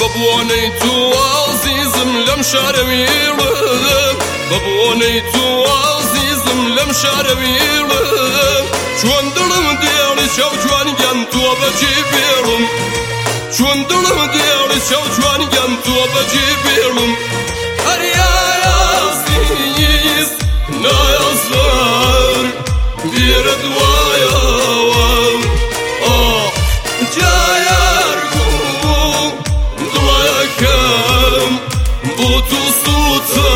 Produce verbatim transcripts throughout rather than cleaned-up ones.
بەبوونەی تو عەزیزم لەم شارە ویڵم بەبوونەی تو عەزیزم لەم شارە ویڵم چۆن دڵم دێڵی چاو جوانگیان تۆ بەجێ بێڵم چۆن دڵم دێڵی چاو جوانگیان تۆ بەجێ بێڵم هەریای عەزیز نایەزار بیرە دوایەوە جایارگوو دڵەکەم بۆ تو سووتە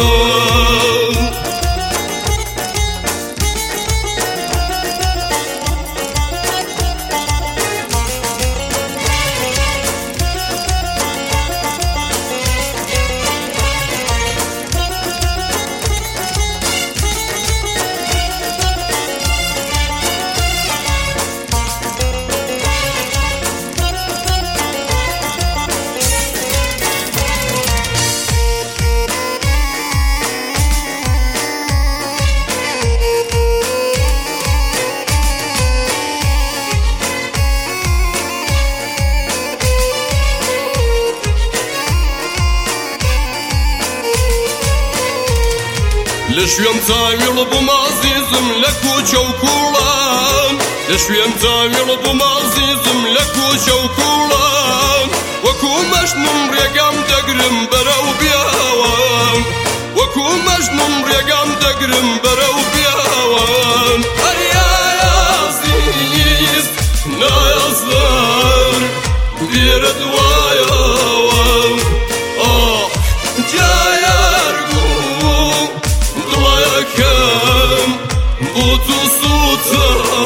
لشوێم تاویڵ بووم عەزیزم لە کوچە و کوڵان لشوێم تاویڵ بووم عەزیزم لە کوچە و کوڵان وەکو مەژنوم ڕێگام دەگرم بەرەو بیاوان وەکو مەژنوم ڕێگام دەگرم بەرەو بیاوان هەریای عەزیز نایەزار بیرە دوایەوە دڵەکەم بۆ تو سووتە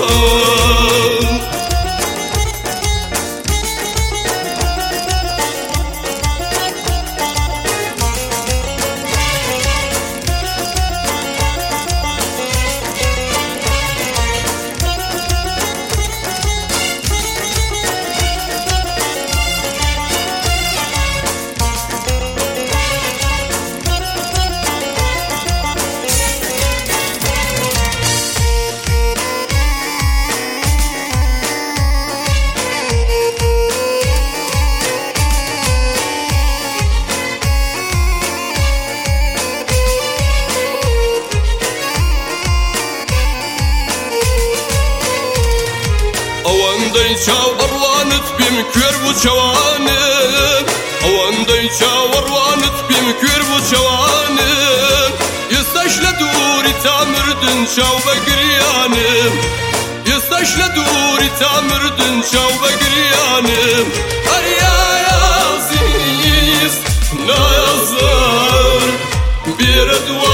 ئەوەندەی چاو ئەڕوانت بیم کوێر بوو چەوانم ئەوەندەی چاو ئەڕوانت بیم کوێر بوو چەوانم ئێستاش لە دووری تا مردن چاو بەگریانم ئێستاش لە دووری تا مردن چاو بەگریانم هەریای عەزیز نایەزار بیرە دوایەوە